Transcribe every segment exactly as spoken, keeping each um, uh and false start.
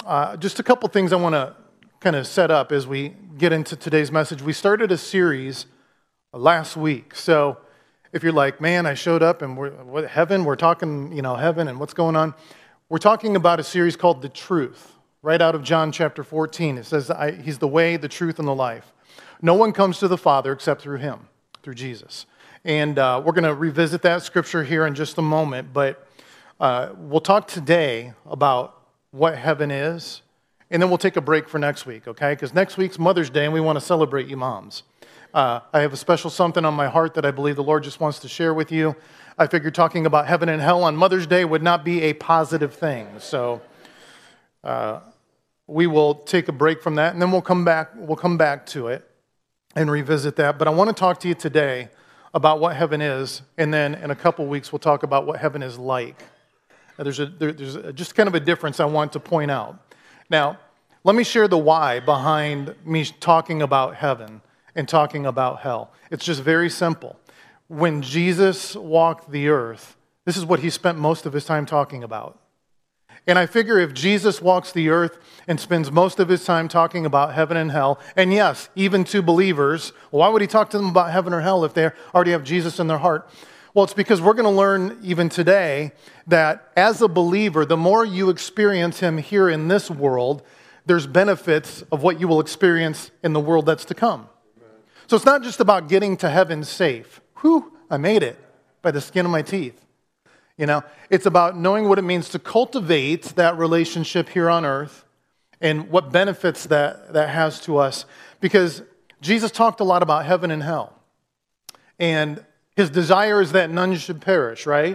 Uh, just a couple things I want to kind of set up as we get into today's message. We started a series last week. So if you're like, man, I showed up and we're what, heaven, we're talking, you know, heaven and what's going on. We're talking about a series called The Truth, right out of John chapter fourteen. It says, I, he's the way, the truth, and the life. No one comes to the Father except through him, through Jesus. And uh, we're going to revisit that scripture here in just a moment. But uh, we'll talk today about what heaven is, and then we'll take a break for next week, okay? Because next week's Mother's Day, and we want to celebrate you moms. Uh, I have a special something on my heart that I believe the Lord just wants to share with you. I figured talking about heaven and hell on Mother's Day would not be a positive thing. So uh, we will take a break from that, and then we'll come back. We'll come back to it and revisit that. But I want to talk to you today about what heaven is, and then in a couple weeks we'll talk about what heaven is like. There's, a, there, there's a, just kind of a difference I want to point out. Now, let me share the why behind me talking about heaven and talking about hell. It's just very simple. When Jesus walked the earth, this is what he spent most of his time talking about. And I figure if Jesus walks the earth and spends most of his time talking about heaven and hell, and yes, even to believers, well, why would he talk to them about heaven or hell if they already have Jesus in their heart? Well, it's because we're going to learn even today that as a believer, the more you experience him here in this world, there's benefits of what you will experience in the world that's to come. So it's not just about getting to heaven safe. Whew, I made it by the skin of my teeth. You know, it's about knowing what it means to cultivate that relationship here on earth and what benefits that, that has to us. Because Jesus talked a lot about heaven and hell. And his desire is that none should perish, right?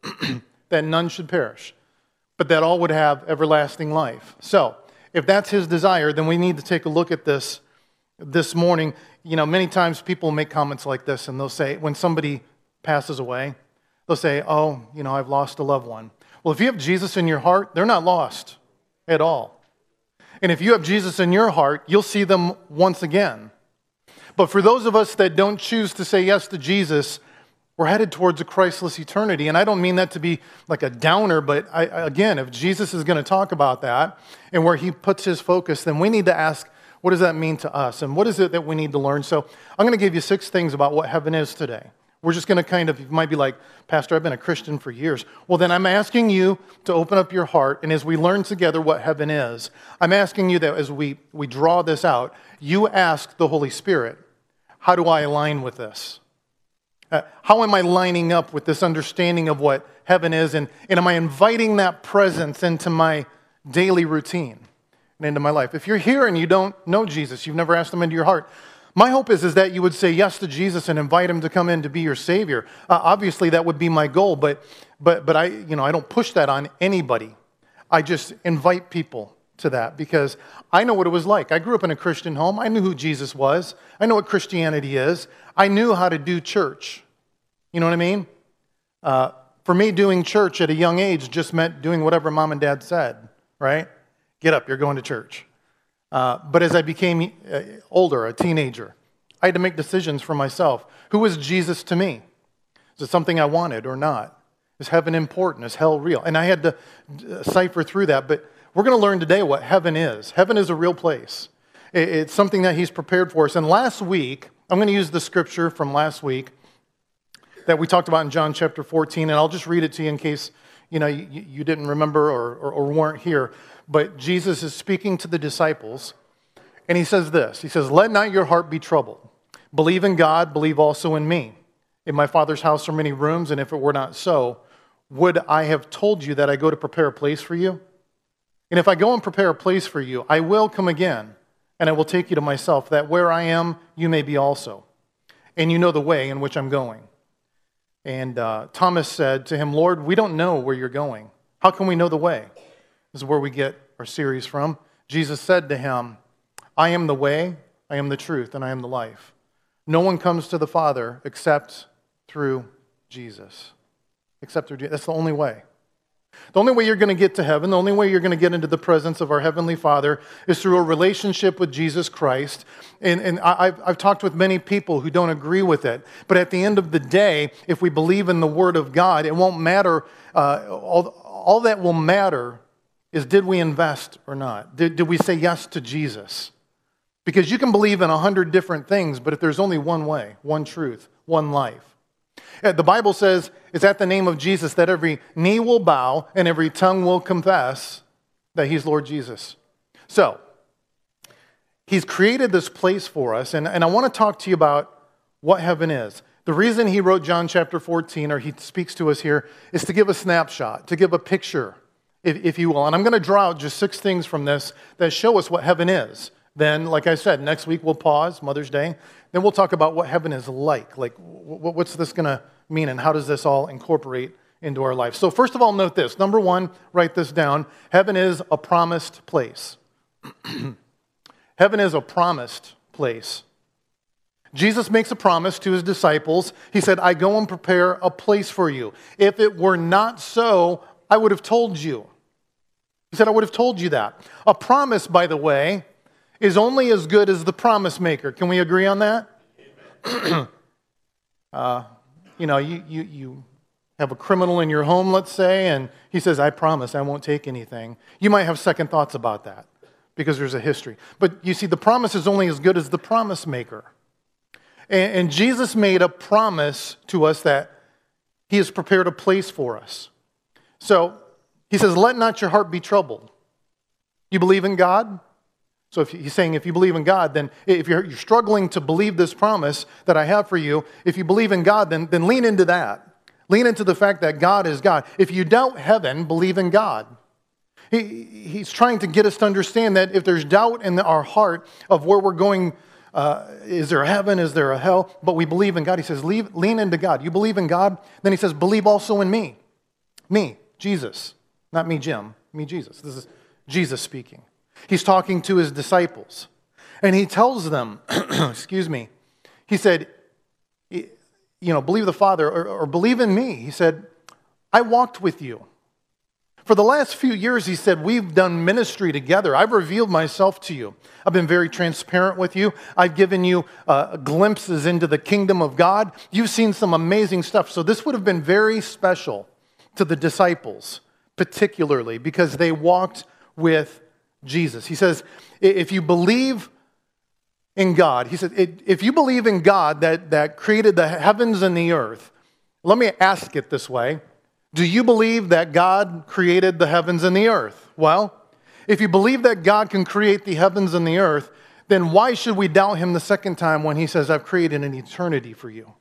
That none should perish, but that all would have everlasting life. So, if that's his desire, then we need to take a look at this this morning. You know, many times people make comments like this, and they'll say, when somebody passes away, they'll say, oh, you know, I've lost a loved one. Well, if you have Jesus in your heart, they're not lost at all. And if you have Jesus in your heart, you'll see them once again. But for those of us that don't choose to say yes to Jesus, we're headed towards a Christless eternity. And I don't mean that to be like a downer, but I, again, if Jesus is going to talk about that and where he puts his focus, then we need to ask, what does that mean to us? And what is it that we need to learn? So I'm going to give you six things about what heaven is today. We're just going to kind of, you might be like, Pastor, I've been a Christian for years. Well, then I'm asking you to open up your heart, and as we learn together what heaven is, I'm asking you that as we, we draw this out, you ask the Holy Spirit, how do I align with this? Uh, how am I lining up with this understanding of what heaven is? And, and am I inviting that presence into my daily routine and into my life? If you're here and you don't know Jesus, you've never asked him into your heart, my hope is, is that you would say yes to Jesus and invite him to come in to be your Savior. Uh, obviously, that would be my goal, but, but, but I, you know, I don't push that on anybody. I just invite people to that because I know what it was like. I grew up in a Christian home. I knew who Jesus was. I know what Christianity is. I knew how to do church. You know what I mean? Uh, for me, doing church at a young age just meant doing whatever mom and dad said, right? Get up, you're going to church. Uh, but as I became uh, older, a teenager, I had to make decisions for myself. Who was Jesus to me? Is it something I wanted or not? Is heaven important? Is hell real? And I had to cipher through that, but we're going to learn today what heaven is. Heaven is a real place. It's something that he's prepared for us. And last week, I'm going to use the scripture from last week that we talked about in John chapter fourteen, and I'll just read it to you in case you know you, you didn't remember or, or, or weren't here. But Jesus is speaking to the disciples, and he says this. He says, let not your heart be troubled. Believe in God, believe also in me. In my Father's house are many rooms, and if it were not so, would I have told you that I go to prepare a place for you? And if I go and prepare a place for you, I will come again, and I will take you to myself, that where I am, you may be also. And you know the way in which I'm going. And uh, Thomas said to him, Lord, we don't know where you're going. How can we know the way? This is where we get our series from. Jesus said to him, I am the way, I am the truth, and I am the life. No one comes to the Father except through Jesus. Except through Jesus. That's the only way. The only way you're going to get to heaven, the only way you're going to get into the presence of our Heavenly Father is through a relationship with Jesus Christ. And, and I've, I've talked with many people who don't agree with it. But at the end of the day, if we believe in the Word of God, it won't matter. Uh, all, all that will matter is did we invest or not? Did, did we say yes to Jesus? Because you can believe in a hundred different things, but if there's only one way, one truth, one life. The Bible says it's at the name of Jesus that every knee will bow and every tongue will confess that he's Lord Jesus. So, he's created this place for us, and, and I want to talk to you about what heaven is. The reason he wrote John chapter fourteen, or he speaks to us here, is to give a snapshot, to give a picture, if, if you will. And I'm going to draw out just six things from this that show us what heaven is. Then, like I said, next week we'll pause, Mother's Day. Then we'll talk about what heaven is like. Like, what's this going to mean, and how does this all incorporate into our life? So first of all, note this. Number one, write this down. Heaven is a promised place. Heaven is a promised place. Jesus makes a promise to his disciples. He said, I go and prepare a place for you. If it were not so, I would have told you. He said, I would have told you that. A promise, by the way, is only as good as the promise maker. Can we agree on that? uh, you know, you, you, you have a criminal in your home, let's say, and he says, I promise I won't take anything. You might have second thoughts about that because there's a history. But you see, the promise is only as good as the promise maker. And, and Jesus made a promise to us that he has prepared a place for us. So he says, let not your heart be troubled. You believe in God? So if he's saying if you believe in God, then if you're, you're struggling to believe this promise that I have for you, if you believe in God, then, then lean into that. Lean into the fact that God is God. If you doubt heaven, believe in God. He, he's trying to get us to understand that if there's doubt in our heart of where we're going, uh, is there a heaven, is there a hell, but we believe in God. He says, leave, lean into God. You believe in God? Then he says, believe also in me. Me, Jesus. Not me, Jim. Me, Jesus. This is Jesus speaking. He's talking to his disciples. And he tells them, excuse me, he said, you know, believe the Father or, or believe in me. He said, I walked with you. For the last few years, he said, we've done ministry together. I've revealed myself to you. I've been very transparent with you. I've given you uh, glimpses into the kingdom of God. You've seen some amazing stuff. So this would have been very special to the disciples, particularly because they walked with Jesus. He says, if you believe in God, he said, if you believe in God that, that created the heavens and the earth, let me ask it this way. Do you believe that God created the heavens and the earth? Well, if you believe that God can create the heavens and the earth, then why should we doubt him the second time when he says, I've created an eternity for you?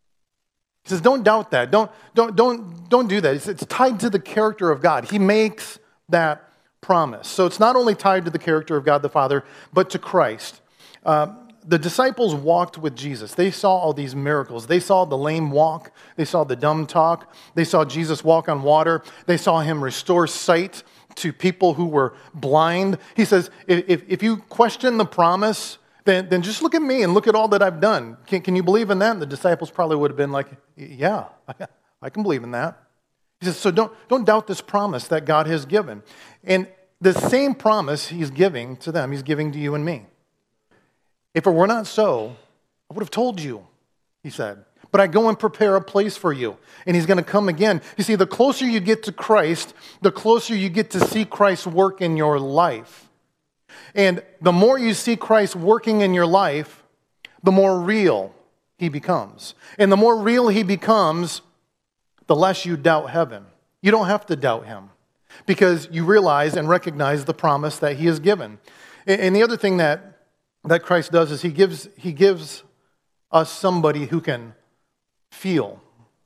He says, don't doubt that. Don't, don't, don't, don't do that. It's, it's tied to the character of God. He makes that promise. So it's not only tied to the character of God the Father, but to Christ. Uh, the disciples walked with Jesus. They saw all these miracles. They saw the lame walk. They saw the dumb talk. They saw Jesus walk on water. They saw him restore sight to people who were blind. He says, if, if you question the promise, then, then just look at me and look at all that I've done. Can, can you believe in that? And the disciples probably would have been like, yeah, I can believe in that. He says, so don't, don't doubt this promise that God has given. And the same promise he's giving to them, he's giving to you and me. If it were not so, I would have told you, he said. But I go and prepare a place for you. And he's going to come again. You see, the closer you get to Christ, the closer you get to see Christ work in your life. And the more you see Christ working in your life, the more real he becomes. And the more real he becomes, the less you doubt heaven. You don't have to doubt him because you realize and recognize the promise that he has given. And the other thing that, that Christ does is he gives, he gives us somebody who can feel.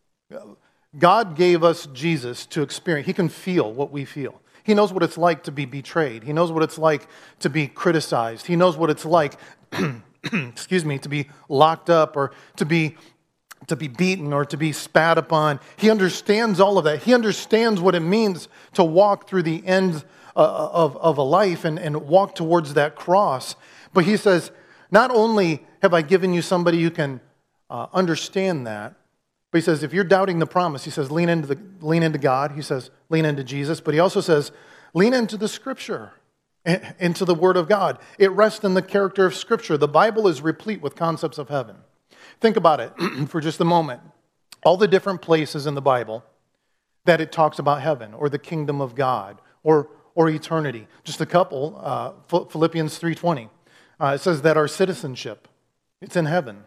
God gave us Jesus to experience. He can feel what we feel. He knows what it's like to be betrayed. He knows what it's like to be criticized. He knows what it's like, excuse me, to be locked up or to be to be beaten or to be spat upon. He understands all of that. He understands what it means to walk through the end uh, of, of a life and, and walk towards that cross. But he says, not only have I given you somebody who can uh, understand that, but he says, if you're doubting the promise, he says, lean into the lean into God. He says, lean into Jesus. But he also says, lean into the Scripture, into the Word of God. It rests in the character of Scripture. The Bible is replete with concepts of heaven. Think about it for just a moment. All the different places in the Bible that it talks about heaven or the kingdom of God or, or eternity. Just a couple, uh, Philippians three twenty. Uh, it says that our citizenship, it's in heaven.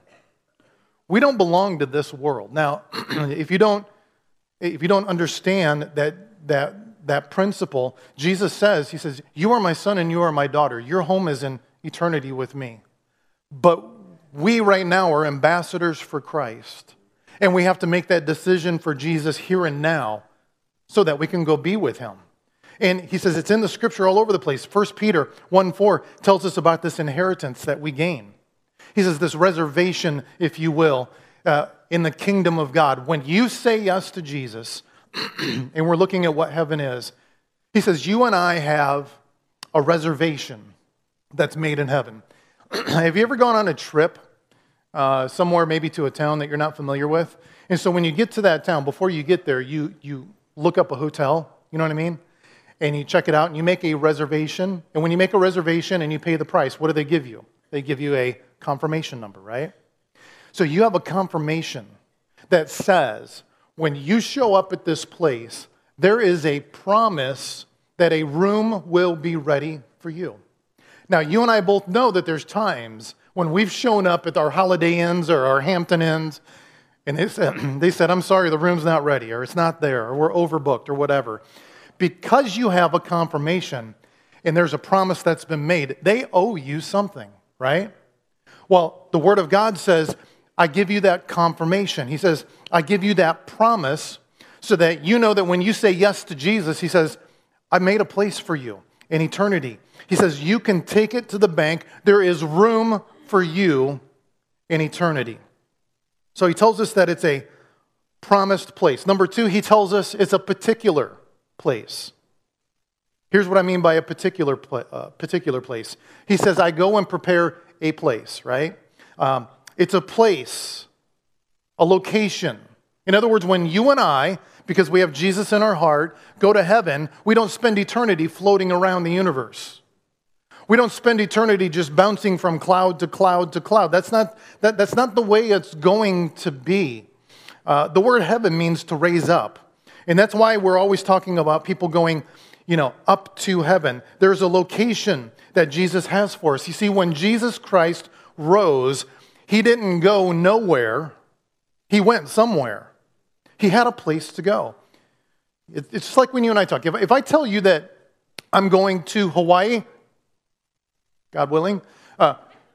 We don't belong to this world. Now, if you don't, if you don't understand that that that principle, Jesus says, he says, "You are my son and you are my daughter. Your home is in eternity with me." But we right now are ambassadors for Christ. And we have to make that decision for Jesus here and now so that we can go be with him. And he says it's in the scripture all over the place. First Peter one four tells us about this inheritance that we gain. He says this reservation, if you will, uh, in the kingdom of God. When you say yes to Jesus, and we're looking at what heaven is, he says you and I have a reservation that's made in heaven. Have you ever gone on a trip uh, somewhere, maybe to a town that you're not familiar with? And so when you get to that town, before you get there, you you look up a hotel, you know what I mean? And you check it out and you make a reservation. And when you make a reservation and you pay the price, what do they give you? They give you a confirmation number, right? So you have a confirmation that says when you show up at this place, there is a promise that a room will be ready for you. Now, you and I both know that there's times when we've shown up at our Holiday Inns or our Hampton Inns, and they said, they said, "I'm sorry, the room's not ready," or "It's not there," or "We're overbooked," or whatever. Because you have a confirmation and there's a promise that's been made, they owe you something, right? Well, the Word of God says, I give you that confirmation. He says, I give you that promise so that you know that when you say yes to Jesus, he says, I made a place for you in eternity. He says, you can take it to the bank. There is room for you in eternity. So he tells us that it's a promised place. Number two, he tells us it's a particular place. Here's what I mean by a particular pla- uh, particular place. He says, I go and prepare a place, right? Um, it's a place, a location. In other words, when you and I, because we have Jesus in our heart, go to heaven, we don't spend eternity floating around the universe. We don't spend eternity just bouncing from cloud to cloud to cloud. That's not, that, that's not the way it's going to be. Uh, the word heaven means to raise up. And that's why we're always talking about people going, you know, up to heaven. There's a location that Jesus has for us. You see, when Jesus Christ rose, he didn't go nowhere. He went somewhere. He had a place to go. It's just like when you and I talk. If, if I tell you that I'm going to Hawaii, God willing, uh,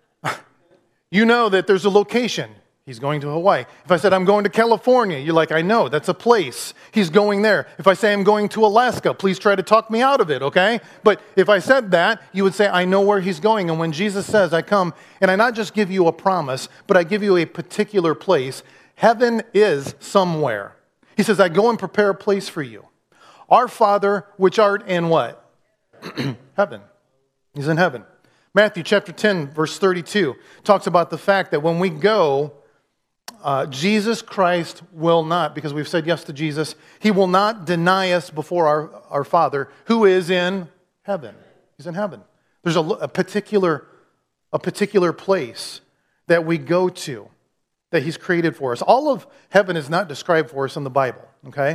you know that there's a location. He's going to Hawaii. If I said I'm going to California, you're like, I know, that's a place. He's going there. If I say I'm going to Alaska, please try to talk me out of it, okay? But if I said that, you would say, I know where he's going. And when Jesus says, I come, and I not just give you a promise, but I give you a particular place, heaven is somewhere. He says, I go and prepare a place for you. Our Father, which art in what? Heaven. He's in heaven. Matthew chapter ten, verse thirty-two, talks about the fact that when we go, Uh, Jesus Christ will not, because we've said yes to Jesus, he will not deny us before our, our Father, who is in heaven. He's in heaven. There's a, a particular a particular place that we go to that he's created for us. All of heaven is not described for us in the Bible, okay?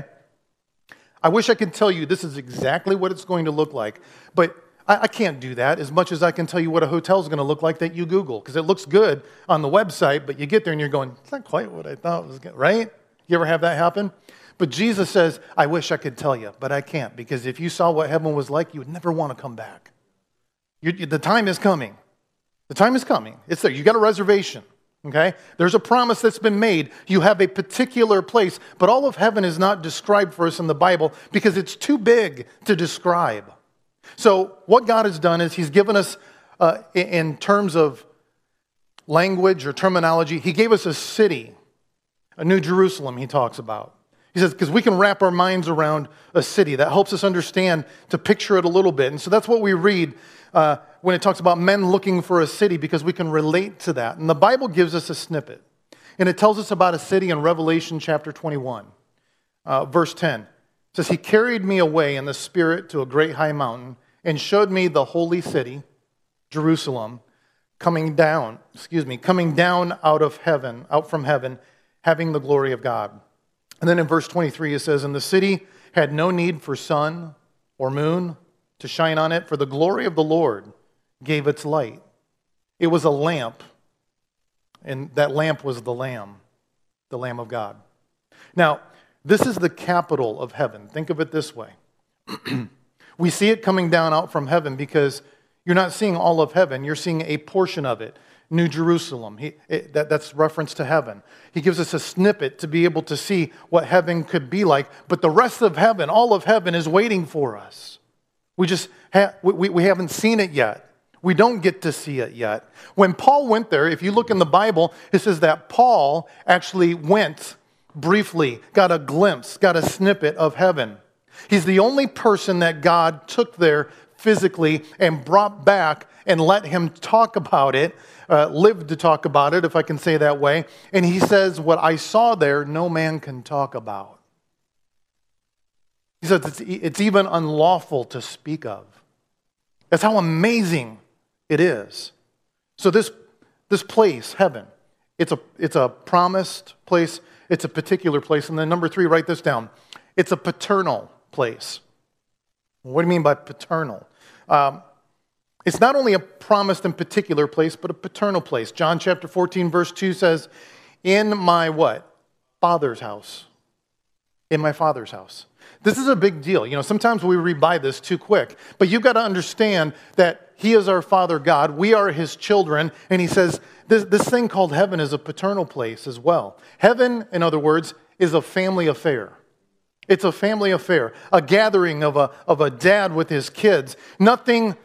I wish I could tell you this is exactly what it's going to look like, but I, I can't do that as much as I can tell you what a hotel is going to look like that you Google, because it looks good on the website, but you get there and you're going, it's not quite what I thought it was going to, right? You ever have that happen? But Jesus says, I wish I could tell you, but I can't, because if you saw what heaven was like, you would never want to come back. You, the time is coming. The time is coming. It's there. You got a reservation, okay? There's a promise that's been made. You have a particular place, but all of heaven is not described for us in the Bible because it's too big to describe. So what God has done is he's given us, uh, in terms of language or terminology, he gave us a city, a New Jerusalem he talks about. He says, because we can wrap our minds around a city. That helps us understand, to picture it a little bit. And so that's what we read uh, when it talks about men looking for a city, because we can relate to that. And the Bible gives us a snippet. And it tells us about a city in Revelation chapter twenty-one, uh, verse ten. It says, he carried me away in the Spirit to a great high mountain and showed me the holy city, Jerusalem, coming down, excuse me, coming down out of heaven, out from heaven, having the glory of God. And then in verse twenty-three it says, and the city had no need for sun or moon to shine on it, for the glory of the Lord gave its light. It was a lamp, and that lamp was the Lamb, the Lamb of God. Now, this is the capital of heaven. Think of it this way. We see it coming down out from heaven because you're not seeing all of heaven. You're seeing a portion of it. New Jerusalem. He, it, that, that's reference to heaven. He gives us a snippet to be able to see what heaven could be like. But the rest of heaven, all of heaven is waiting for us. We just ha- we, we haven't seen it yet. We don't get to see it yet. When Paul went there, if you look in the Bible, it says that Paul actually went briefly, got a glimpse, got a snippet of heaven. He's the only person that God took there physically and brought back and let him talk about it, uh, lived to talk about it, if I can say that way. And he says, what I saw there, no man can talk about. He says it's, it's even unlawful to speak of. That's how amazing it is. So this, this place, heaven, it's a, it's a promised place. It's a particular place. And then number three, write this down. It's a paternal place. What do you mean by paternal? Um, it's not only a promised and particular place, but a paternal place. John chapter fourteen, verse two says, in my what? Father's house. In my Father's house. This is a big deal. You know, sometimes we read by this too quick. But you've got to understand that He is our Father God. We are His children. And He says, this, this thing called heaven is a paternal place as well. Heaven, in other words, is a family affair. It's a family affair, a gathering of a, of a dad with his kids. Nothing,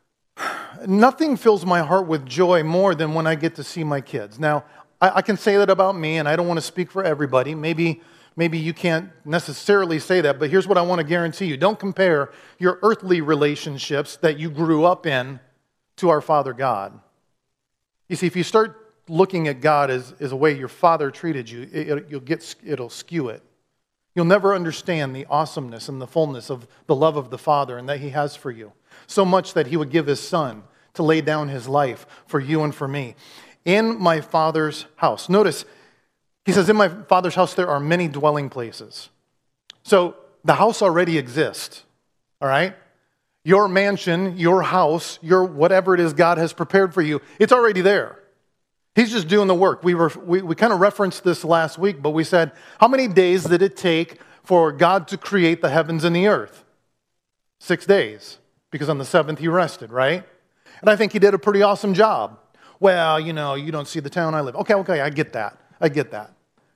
nothing fills my heart with joy more than when I get to see my kids. Now, I, I can say that about me, and I don't want to speak for everybody. Maybe, maybe you can't necessarily say that, but here's what I want to guarantee you. Don't compare your earthly relationships that you grew up in to our Father God. You see, if you start looking at God as, as a way your father treated you, it, you'll get, it'll skew it. You'll never understand the awesomeness and the fullness of the love of the Father and that He has for you. So much that He would give His Son to lay down His life for you and for me. In my Father's house. Notice, He says, in my Father's house there are many dwelling places. So the house already exists, all right? Your mansion, your house, your whatever it is God has prepared for you, it's already there. He's just doing the work. We were we, we kind of referenced this last week, but we said, how many days did it take for God to create the heavens and the earth? Six days, because on the seventh He rested, right? And I think He did a pretty awesome job. Well, you know, you don't see the town I live. Okay, okay, I get that. I get that.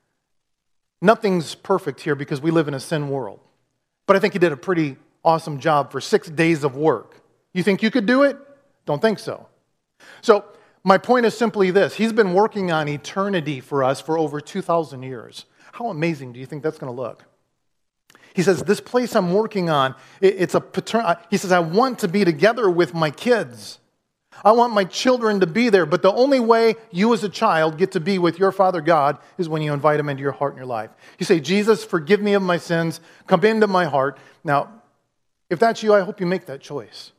Nothing's perfect here because we live in a sin world. But I think He did a pretty awesome job for six days of work. You think you could do it? Don't think so. So, my point is simply this. He's been working on eternity for us for over two thousand years. How amazing do you think that's going to look? He says, this place I'm working on, it's a paternal. He says, I want to be together with my kids. I want my children to be there. But the only way you as a child get to be with your Father God is when you invite Him into your heart and your life. You say, Jesus, forgive me of my sins. Come into my heart. Now, if that's you, I hope you make that choice.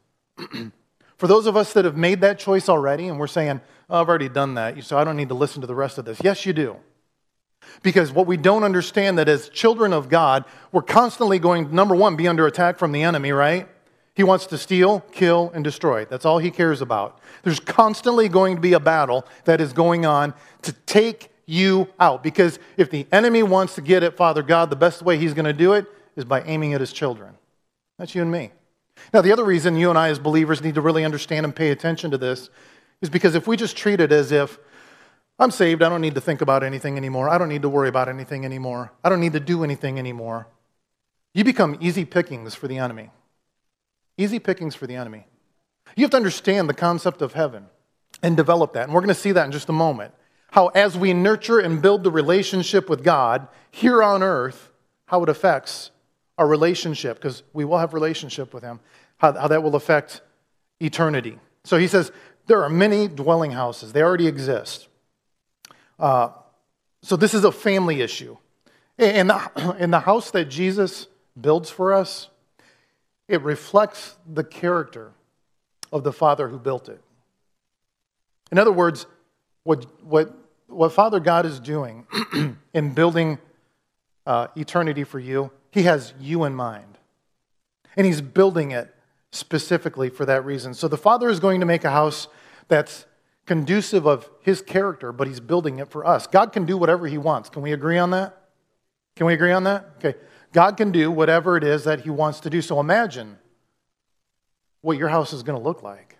For those of us that have made that choice already, and we're saying, oh, I've already done that, so I don't need to listen to the rest of this. Yes, you do. Because what we don't understand that as children of God, we're constantly going, number one, be under attack from the enemy, right? He wants to steal, kill, and destroy. That's all he cares about. There's constantly going to be a battle that is going on to take you out. Because if the enemy wants to get at Father God, the best way he's going to do it is by aiming at his children. That's you and me. Now, the other reason you and I as believers need to really understand and pay attention to this is because if we just treat it as if, I'm saved, I don't need to think about anything anymore, I don't need to worry about anything anymore, I don't need to do anything anymore, you become easy pickings for the enemy. Easy pickings for the enemy. You have to understand the concept of heaven and develop that. And we're going to see that in just a moment. How as we nurture and build the relationship with God here on earth, how it affects our relationship, because we will have relationship with Him, how, how that will affect eternity. So he says, there are many dwelling houses. They already exist. Uh, so this is a family issue. And the, and the house that Jesus builds for us, it reflects the character of the Father who built it. In other words, what, what, what Father God is doing in building uh, eternity for you, He has you in mind. And He's building it specifically for that reason. So the Father is going to make a house that's conducive of his character, but he's building it for us. God can do whatever he wants. Can we agree on that? Can we agree on that? Okay. God can do whatever it is that he wants to do. So imagine what your house is going to look like.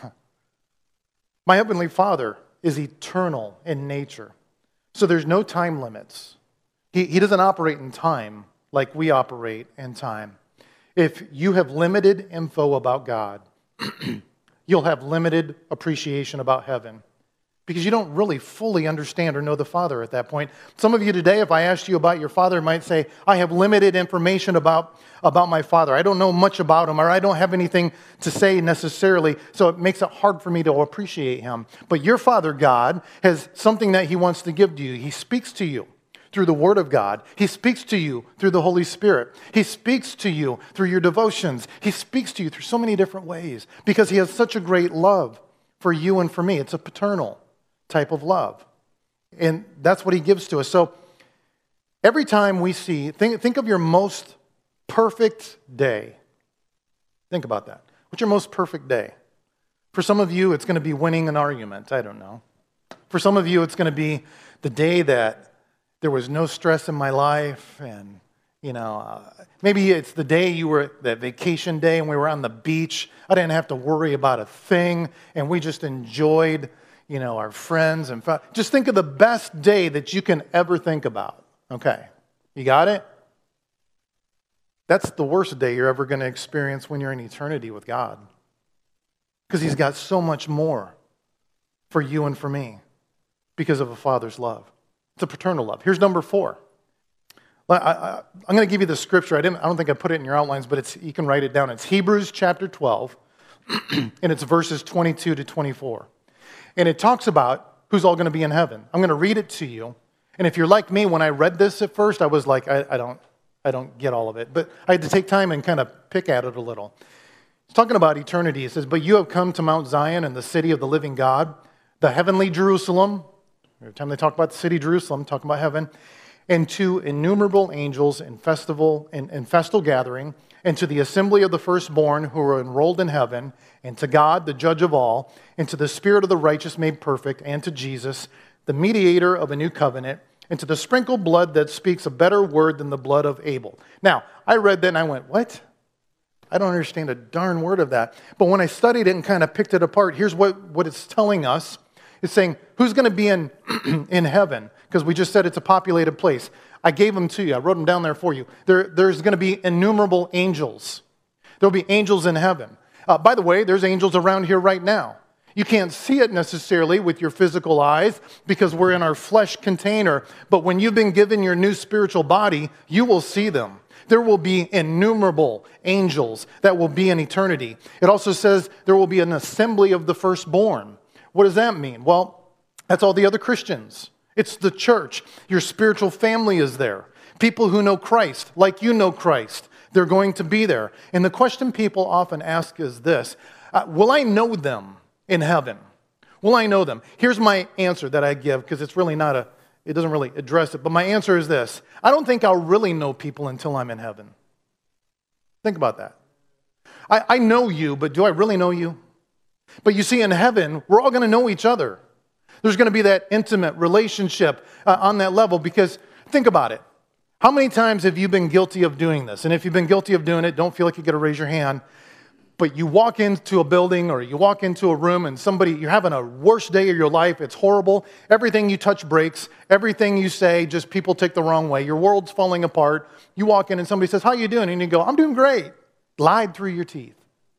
My Heavenly Father is eternal in nature. So there's no time limits. He, he doesn't operate in time like we operate in time. If you have limited info about God, you'll have limited appreciation about heaven because you don't really fully understand or know the Father at that point. Some of you today, if I asked you about your father, might say, I have limited information about, about my father. I don't know much about him, or I don't have anything to say necessarily, so it makes it hard for me to appreciate him. But your Father, God, has something that he wants to give to you. He speaks to you through the Word of God. He speaks to you through the Holy Spirit. He speaks to you through your devotions. He speaks to you through so many different ways because he has such a great love for you and for me. It's a paternal type of love. And that's what he gives to us. So every time we see, think, think of your most perfect day. Think about that. What's your most perfect day? For some of you, it's going to be winning an argument. I don't know. For some of you, it's going to be the day that there was no stress in my life, and, you know, uh, maybe it's the day you were, that vacation day, and we were on the beach. I didn't have to worry about a thing, and we just enjoyed, you know, our friends. And fa- just think of the best day that you can ever think about. Okay, you got it? That's the worst day you're ever going to experience when you're in eternity with God, because he's got so much more for you and for me because of a Father's love. It's a paternal love. Here's number four. I, I, I'm going to give you the scripture. I, didn't, I don't think I put it in your outlines, but it's, you can write it down. It's Hebrews chapter twelve, and it's verses twenty-two to twenty-four. And it talks about who's all going to be in heaven. I'm going to read it to you. And if you're like me, when I read this at first, I was like, I, I don't, I don't get all of it. But I had to take time and kind of pick at it a little. It's talking about eternity. It says, but you have come to Mount Zion and the city of the living God, the heavenly Jerusalem. Every time they talk about the city Jerusalem, talking about heaven, and to innumerable angels in festival in, in festal gathering, and to the assembly of the firstborn who are enrolled in heaven, and to God, the judge of all, and to the Spirit of the righteous made perfect, and to Jesus, the mediator of a new covenant, and to the sprinkled blood that speaks a better word than the blood of Abel. Now, I read that and I went, what? I don't understand a darn word of that. But when I studied it and kind of picked it apart, here's what, what it's telling us. It's saying, who's going to be in, in heaven? Because we just said it's a populated place. I gave them to you. I wrote them down there for you. There, there's going to be innumerable angels. There'll be angels in heaven. Uh, by the way, there's angels around here right now. You can't see it necessarily with your physical eyes because we're in our flesh container. But when you've been given your new spiritual body, you will see them. There will be innumerable angels that will be in eternity. It also says there will be an assembly of the firstborn. What does that mean? Well, that's all the other Christians. It's the church. Your spiritual family is there. People who know Christ, like you know Christ, they're going to be there. And the question people often ask is this, uh, will I know them in heaven? Will I know them? Here's my answer that I give, because it's really not a, it doesn't really address it, but my answer is this. I don't think I'll really know people until I'm in heaven. Think about that. I, I know you, but do I really know you? But you see, in heaven, we're all going to know each other. There's going to be that intimate relationship uh, on that level, because think about it. How many times have you been guilty of doing this? And if you've been guilty of doing it, don't feel like you got to raise your hand. But you walk into a building or you walk into a room and somebody, you're having a worst day of your life. It's horrible. Everything you touch breaks. Everything you say, just people take the wrong way. Your world's falling apart. You walk in and somebody says, how you doing? And you go, I'm doing great. Lied through your teeth.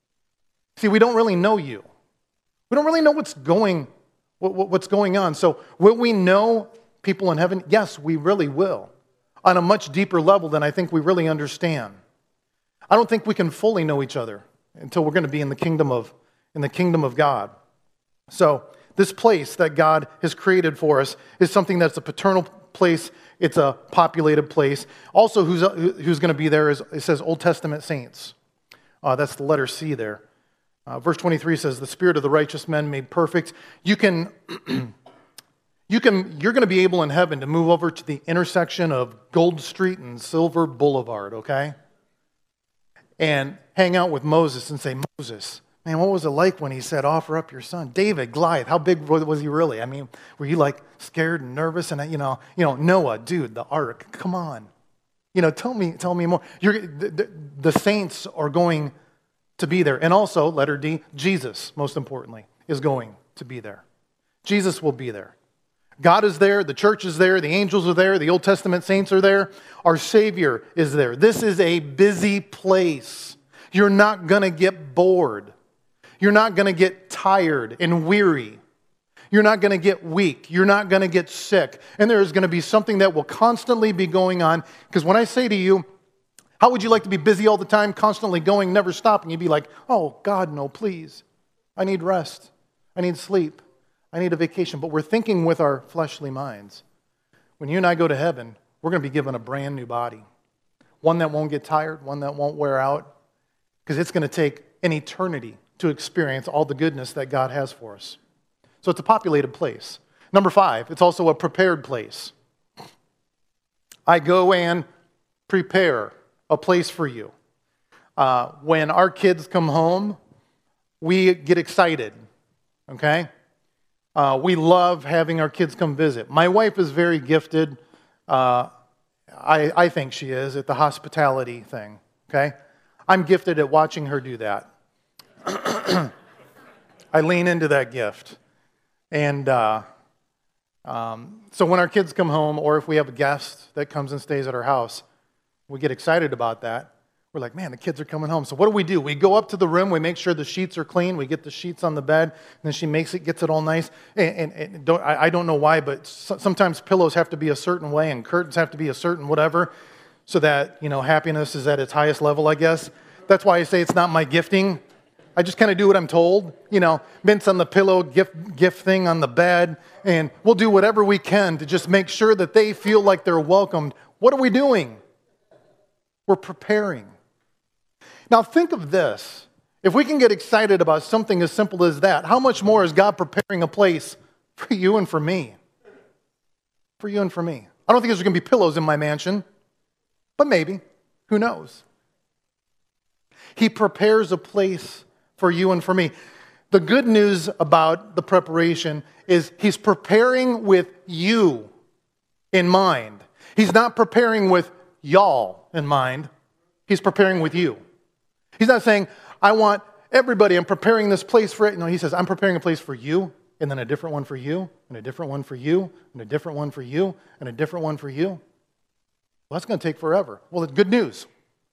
See, we don't really know you. We don't really know what's going, what's going on. So will we know people in heaven? Yes, we really will. On a much deeper level than I think we really understand. I don't think we can fully know each other until we're going to be in the kingdom of in the kingdom of God. So this place that God has created for us is something that's a paternal place. It's a populated place. Also, who's who's going to be there is, it says Old Testament saints. Uh, that's the letter C there. Uh, verse twenty-three says, the spirit of the righteous men made perfect. You can, you can, you're going to be able in heaven to move over to the intersection of Gold Street and Silver Boulevard, okay? and hang out with Moses and say, Moses, man, what was it like when he said, offer up your son? David, Goliath, how big was he really? I mean, were you like scared and nervous? And, you know, you know, Noah, dude, the ark, come on. You know, tell me, tell me more. You're, the, the saints are going to be there. And also, letter D, Jesus, most importantly, is going to be there. Jesus will be there. God is there, the church is there, the angels are there, the Old Testament saints are there, our Savior is there. This is a busy place. You're not going to get bored. You're not going to get tired and weary. You're not going to get weak. You're not going to get sick. And there is going to be something that will constantly be going on. Because when I say to you, how would you like to be busy all the time, constantly going, never stopping? You'd be like, oh, God, no, please. I need rest. I need sleep. I need a vacation. But we're thinking with our fleshly minds. When you and I go to heaven, we're going to be given a brand new body. One that won't get tired, one that won't wear out. Because it's going to take an eternity to experience all the goodness that God has for us. So it's a populated place. Number five, it's also a prepared place. I go and prepare a place for you. Uh, when our kids come home, we get excited, okay? Uh, we love having our kids come visit. My wife is very gifted. Uh, I, I think she is at the hospitality thing, okay? I'm gifted at watching her do that. I lean into that gift. And uh, um, so when our kids come home, or if we have a guest that comes and stays at our house, we get excited about that. We're like, man, the kids are coming home. So what do we do? We go up to the room, we make sure the sheets are clean, we get the sheets on the bed, and then she makes it, gets it all nice. And, and, and don't, I, I don't know why, but so, sometimes pillows have to be a certain way and curtains have to be a certain whatever, so that, you know, happiness is at its highest level, I guess. That's why I say it's not my gifting. I just kind of do what I'm told. You know, mints on the pillow, gift, gift thing on the bed, and we'll do whatever we can to just make sure that they feel like they're welcomed. What are we doing? We're preparing. Now think of this. If we can get excited about something as simple as that, how much more is God preparing a place for you and for me? For you and for me. I don't think there's going to be pillows in my mansion, but maybe. Who knows? He prepares a place for you and for me. The good news about the preparation is he's preparing with you in mind. He's not preparing with y'all in mind. He's preparing with you. He's not saying, I want everybody, I'm preparing this place for it. No, he says, I'm preparing a place for you, and then a different one for you, and a different one for you, and a different one for you, and a different one for you. Well, that's going to take forever. Well, it's good news.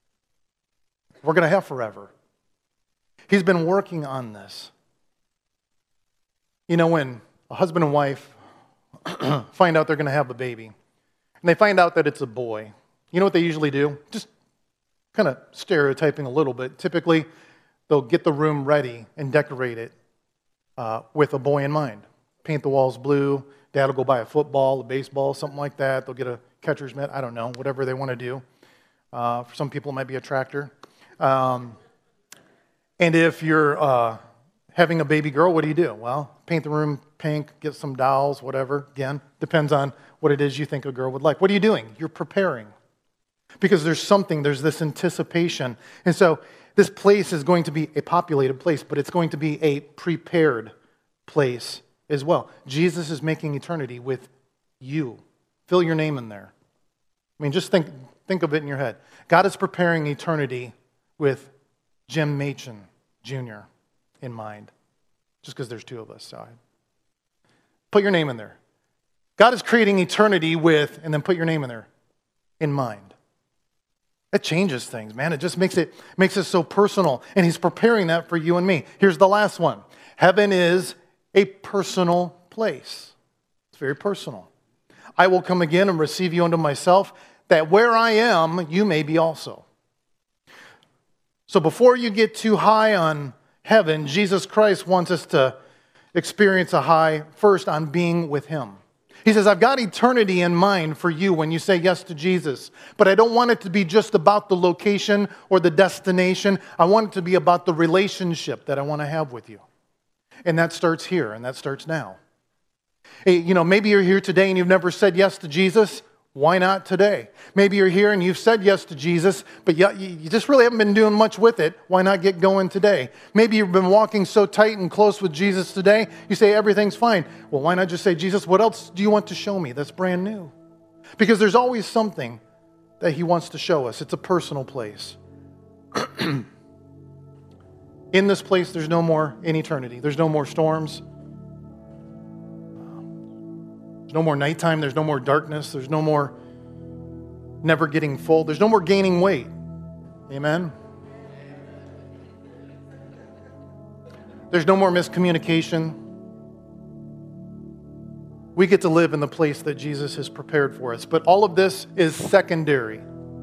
We're going to have forever. He's been working on this. You know, when a husband and wife find out they're going to have a baby, and they find out that it's a boy, you know what they usually do? Just kind of stereotyping a little bit. Typically, they'll get the room ready and decorate it uh, with a boy in mind. Paint the walls blue. Dad will go buy a football, a baseball, something like that. They'll get a catcher's mitt. I don't know, whatever they want to do. Uh, for some people, it might be a tractor. Um, and if you're uh, having a baby girl, what do you do? Well, paint the room pink, get some dolls, whatever. Again, depends on what it is you think a girl would like. What are you doing? You're preparing. Because there's something, there's this anticipation. And so this place is going to be a populated place, but it's going to be a prepared place as well. Jesus is making eternity with you. Fill your name in there. I mean, just think, think of it in your head. God is preparing eternity with Jim Machen Junior in mind. Just because there's two of us. So I put your name in there. God is creating eternity with, and then put your name in there, in mind. That changes things, man. It just makes it makes it so personal. And he's preparing that for you and me. Here's the last one. Heaven is a personal place. It's very personal. I will come again and receive you unto myself, that where I am, you may be also. So before you get too high on heaven, Jesus Christ wants us to experience a high first on being with him. He says, I've got eternity in mind for you when you say yes to Jesus, but I don't want it to be just about the location or the destination. I want it to be about the relationship that I want to have with you. And that starts here, and that starts now. Hey, you know, maybe you're here today and you've never said yes to Jesus. Why not today? Maybe you're here and you've said yes to Jesus, but you, you just really haven't been doing much with it. Why not get going today? Maybe you've been walking so tight and close with Jesus today, you say everything's fine. Well, why not just say, Jesus, what else do you want to show me that's brand new? Because there's always something that he wants to show us. It's a personal place. In this place, there's no more in eternity. There's no more storms. There's no more nighttime. There's no more darkness. There's no more never getting full. There's no more gaining weight. Amen? There's no more miscommunication. We get to live in the place that Jesus has prepared for us. But all of this is secondary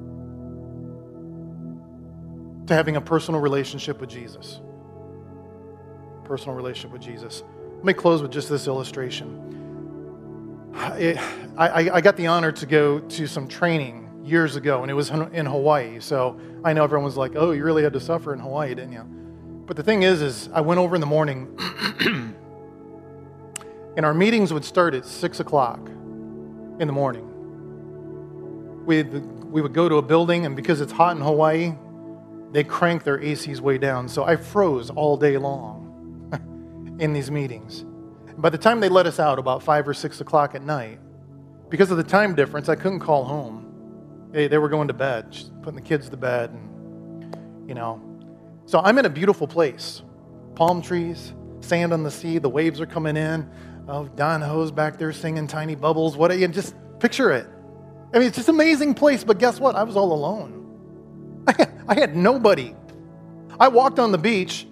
to having a personal relationship with Jesus. Personal relationship with Jesus. Let me close with just this illustration. It, I, I got the honor to go to some training years ago, and it was in Hawaii. So I know everyone was like, oh, you really had to suffer in Hawaii, didn't you? But the thing is, is I went over in the morning, and our meetings would start at six o'clock in the morning. We'd, we would go to a building, and because it's hot in Hawaii, they crank their A Cs way down. So I froze all day long in these meetings. By the time they let us out, about five or six o'clock at night, because of the time difference, I couldn't call home. They, they were going to bed, just putting the kids to bed, and, you know. So I'm in a beautiful place. Palm trees, sand on the sea, the waves are coming in. Oh, Don Ho's back there singing Tiny Bubbles. What? And just picture it. I mean, it's just an amazing place, but guess what? I was all alone. I had, I had nobody. I walked on the beach.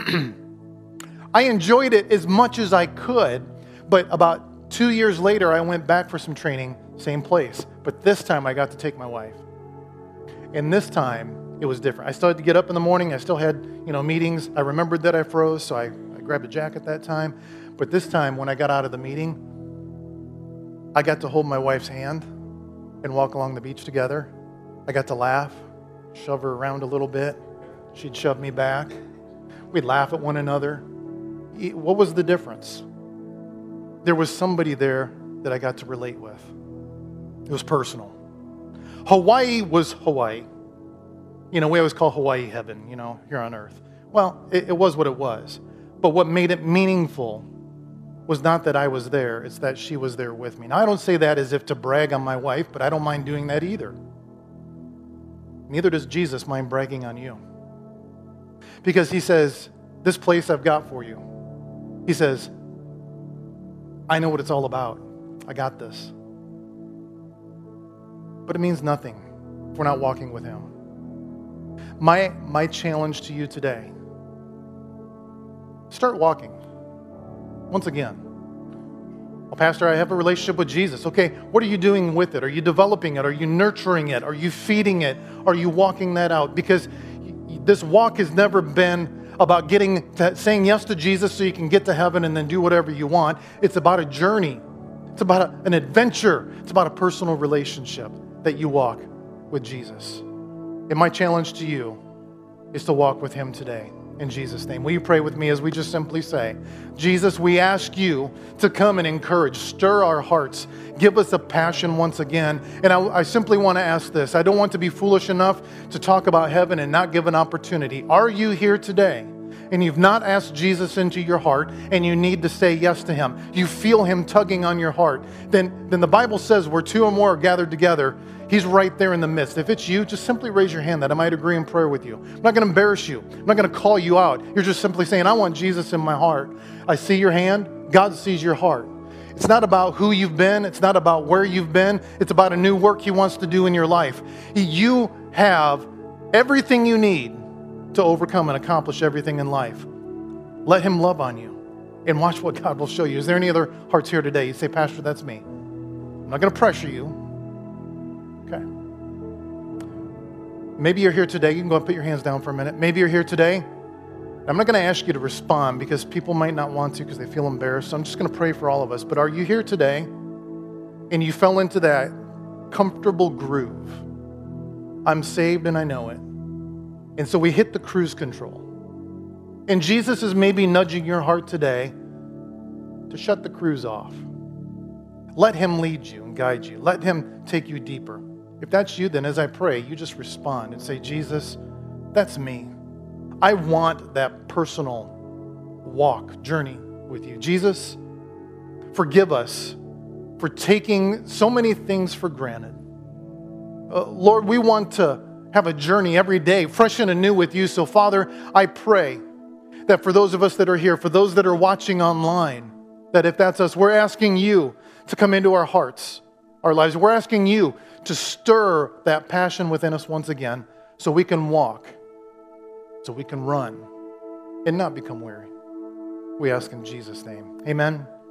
I enjoyed it as much as I could, but about two years later, I went back for some training, same place. But this time, I got to take my wife. And this time, it was different. I still had to get up in the morning. I still had, you know, meetings. I remembered that I froze, so I, I grabbed a jacket that time. But this time, when I got out of the meeting, I got to hold my wife's hand and walk along the beach together. I got to laugh, shove her around a little bit. She'd shove me back. We'd laugh at one another. What was the difference? There was somebody there that I got to relate with. It was personal. Hawaii was Hawaii. You know, we always call Hawaii heaven, you know, here on earth. Well, it, it was what it was. But what made it meaningful was not that I was there, it's that she was there with me. Now, I don't say that as if to brag on my wife, but I don't mind doing that either. Neither does Jesus mind bragging on you. Because he says, this place I've got for you. He says, I know what it's all about. I got this. But it means nothing if we're not walking with him. My, my challenge to you today, start walking. Once again. Well, Pastor, I have a relationship with Jesus. Okay, what are you doing with it? Are you developing it? Are you nurturing it? Are you feeding it? Are you walking that out? Because this walk has never been about getting to, saying yes to Jesus so you can get to heaven and then do whatever you want. It's about a journey. It's about a, an adventure. It's about a personal relationship that you walk with Jesus. And my challenge to you is to walk with him today. In Jesus' name. Will you pray with me as we just simply say, Jesus, we ask you to come and encourage, stir our hearts, give us a passion once again. And I, I simply want to ask this. I don't want to be foolish enough to talk about heaven and not give an opportunity. Are you here today and you've not asked Jesus into your heart and you need to say yes to him? You feel him tugging on your heart. Then, then the Bible says where two or more are gathered together, he's right there in the midst. If it's you, just simply raise your hand that I might agree in prayer with you. I'm not going to embarrass you. I'm not going to call you out. You're just simply saying, I want Jesus in my heart. I see your hand. God sees your heart. It's not about who you've been. It's not about where you've been. It's about a new work he wants to do in your life. You have everything you need to overcome and accomplish everything in life. Let him love on you and watch what God will show you. Is there any other hearts here today? You say, Pastor, that's me. I'm not going to pressure you. Okay. Maybe you're here today. You can go and put your hands down for a minute. Maybe you're here today. I'm not going to ask you to respond because people might not want to because they feel embarrassed. So I'm just going to pray for all of us. But are you here today and you fell into that comfortable groove? I'm saved and I know it. And so we hit the cruise control. And Jesus is maybe nudging your heart today to shut the cruise off. Let him lead you and guide you. Let him take you deeper. If that's you, then as I pray, you just respond and say, Jesus, that's me. I want that personal walk, journey with you. Jesus, forgive us for taking so many things for granted. Uh, Lord, we want to have a journey every day, fresh and anew with you. So, Father, I pray that for those of us that are here, for those that are watching online, that if that's us, we're asking you to come into our hearts, our lives. We're asking you to stir that passion within us once again so we can walk, so we can run and not become weary. We ask in Jesus' name. Amen.